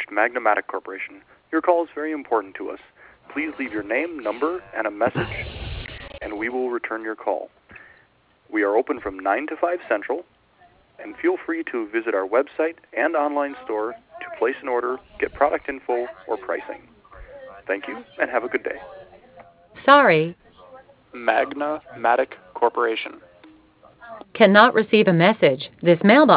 reached Magnamatic Corporation. Your call is very important to us. Please leave your name, number, and a message, and we will return your call. We are open from 9 to 5 Central, and feel free to visit our website and online store to place an order, get product info, or pricing. Thank you, and have a good day. Sorry, Magnamatic Corporation. cannot receive a message. This mailbox